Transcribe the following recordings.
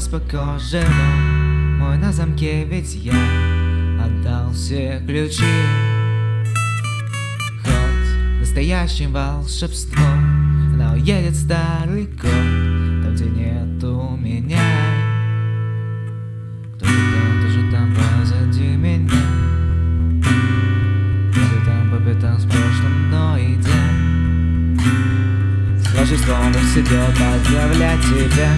похожий дом мой на замке, ведь я отдал все ключи. Хоть настоящим волшебством она уедет в старый год, там, где нету меня. Кто-то там позади меня, где-то там по пятам с прошлым, но идя с Рождеством весь идет поздравлять тебя.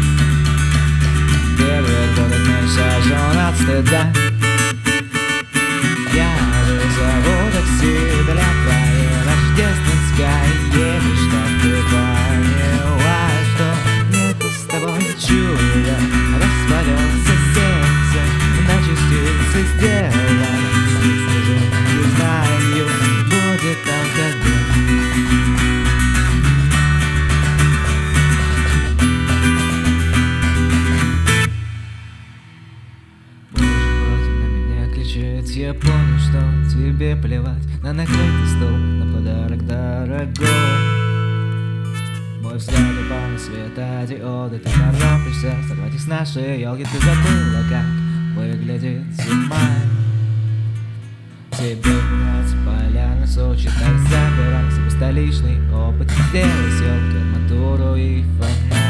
Первый год от меня сожжен от стыда. Я вызову такси для твоей рождественской ели, чтоб ты поняла, что нету с тобой чуда. Распадется сердце на частицы, сделано. Не знаю, будет там когда. Я понял, что тебе плевать на накрытый стол, на подарок дорогой. Мой взгляд упал на света диоды, ты торопишься сорвать их с нашей елки. Ты забыла, как выглядит зима. Тебе нравится полярный Сочи, так забирайся в столичный опыт. Сделай с елки арматуру и фонарь.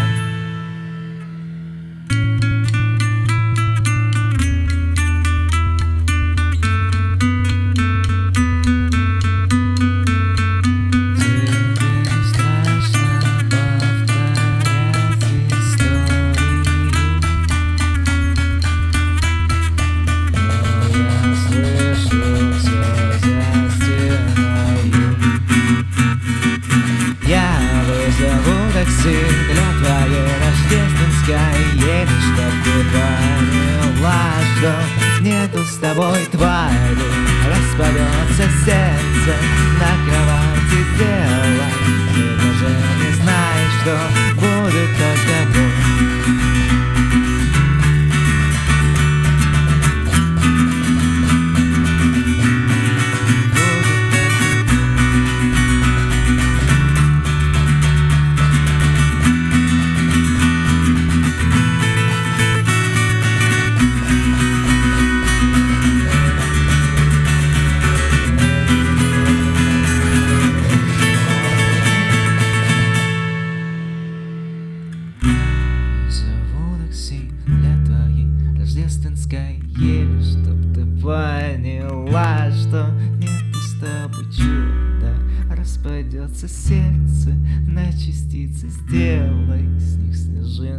Такси для твоей рождественской ели, чтоб ты поняла, что нету с тобой твари. Распадется сердце на кровати дела. Ты даже не знаешь, что будет только боль. Для твоей рождественской ели, чтоб ты поняла, что нету с тобой чуда. Распадется сердце на частицы, сделай с них снежинку.